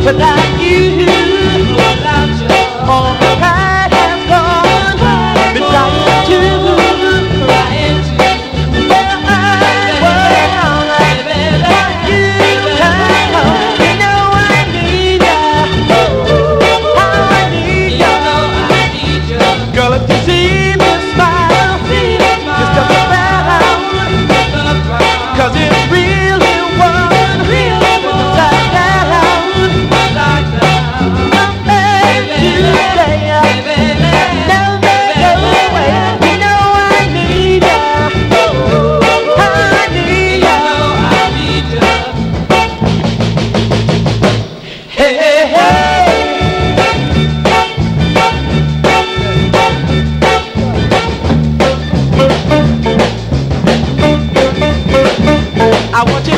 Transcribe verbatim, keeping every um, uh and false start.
without you, without you, all the pride has gone. Been trying to, trying to, well, I was wrong, but you come home. You know I need ya, I need ya, I need ya. Girl, if you see me smile, just look around, 'cause it's really one, really upside down, upside down. I'm begging you today, never go away. You know I need ya, I need ya, I need ya. Hey, hey, hey. I want you